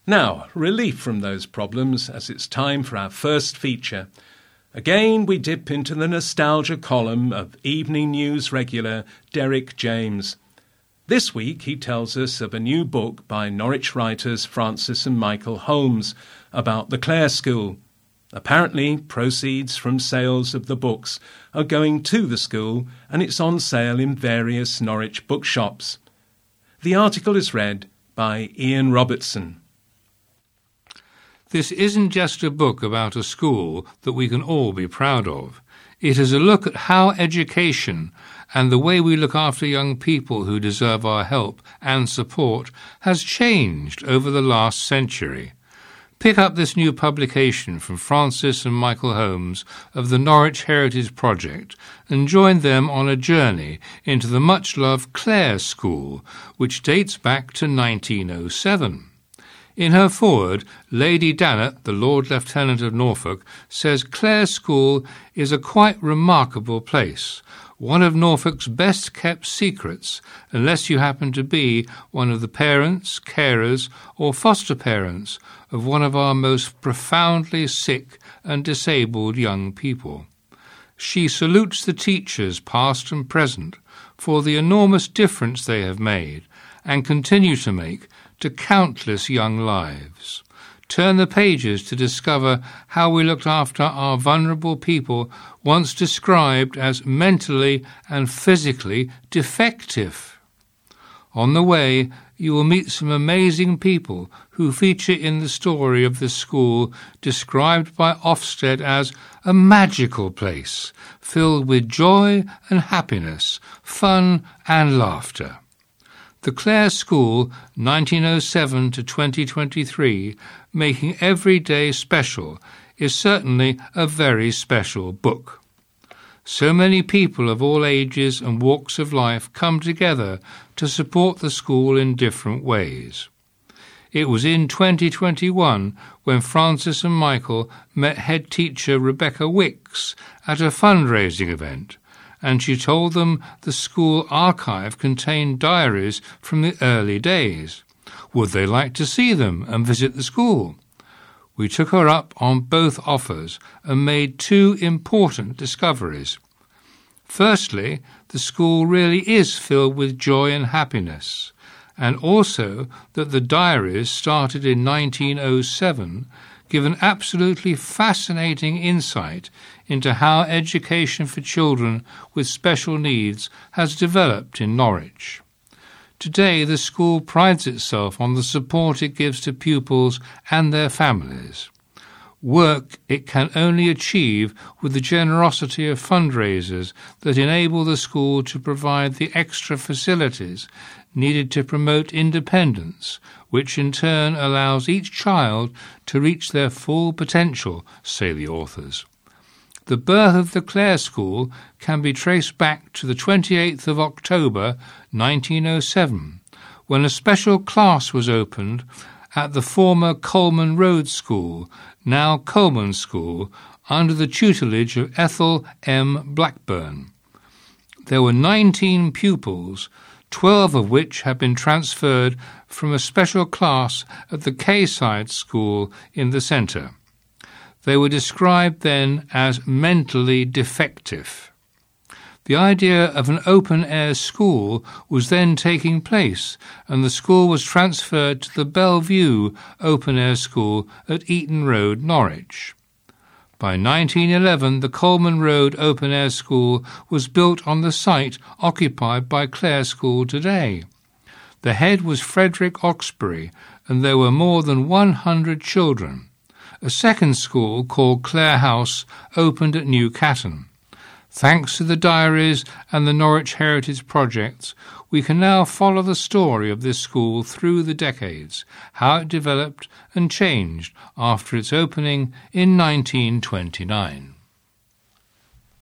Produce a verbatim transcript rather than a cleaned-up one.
Now, relief from those problems as it's time for our first feature. Again, we dip into the nostalgia column of Evening News regular Derek James. This week he tells us of a new book by Norwich writers Francis and Michael Holmes about the Clare School. Apparently, proceeds from sales of the books are going to the school and it's on sale in various Norwich bookshops. The article is read by Ian Robertson. This isn't just a book about a school that we can all be proud of. It is a look at how education and the way we look after young people who deserve our help and support has changed over the last century. Pick up this new publication from Francis and Michael Holmes of the Norwich Heritage Project and join them on a journey into the much-loved Clare School, which dates back to nineteen oh seven. In her foreword, Lady Dannatt, the Lord Lieutenant of Norfolk, says Clare School is a quite remarkable place, one of Norfolk's best-kept secrets, unless you happen to be one of the parents, carers, or foster parents of one of our most profoundly sick and disabled young people. She salutes the teachers, past and present, for the enormous difference they have made and continue to make to countless young lives. Turn the pages to discover how we looked after our vulnerable people once described as mentally and physically defective. On the way, you will meet some amazing people who feature in the story of the school described by Ofsted as a magical place filled with joy and happiness, fun and laughter. The Clare School, nineteen oh seven to twenty twenty-three, Making Every Day Special, is certainly a very special book. So many people of all ages and walks of life come together to support the school in different ways. It was in twenty twenty-one when Francis and Michael met head teacher Rebecca Wicks at a fundraising event, and she told them the school archive contained diaries from the early days. Would they like to see them and visit the school? We took her up on both offers and made two important discoveries. Firstly, the school really is filled with joy and happiness, and also that the diaries, started in nineteen oh seven, give an absolutely fascinating insight into how education for children with special needs has developed in Norwich. Today, the school prides itself on the support it gives to pupils and their families. Work it can only achieve with the generosity of fundraisers that enable the school to provide the extra facilities needed to promote independence, which in turn allows each child to reach their full potential, say the authors. The birth of the Clare School can be traced back to the twenty-eighth of October nineteen oh seven, when a special class was opened at the former Coleman Road School, now Coleman School, under the tutelage of Ethel M. Blackburn. There were nineteen pupils, twelve of which had been transferred from a special class at the Kayside School in the centre. They were described then as mentally defective. The idea of an open-air school was then taking place, and the school was transferred to the Bellevue Open-Air School at Eaton Road, Norwich. By nineteen eleven, the Coleman Road Open-Air School was built on the site occupied by Clare School today. The head was Frederick Oxbury, and there were more than one hundred children. A second school, called Clare House, opened at New Catton. Thanks to the diaries and the Norwich Heritage Projects, we can now follow the story of this school through the decades, how it developed and changed after its opening in nineteen twenty-nine.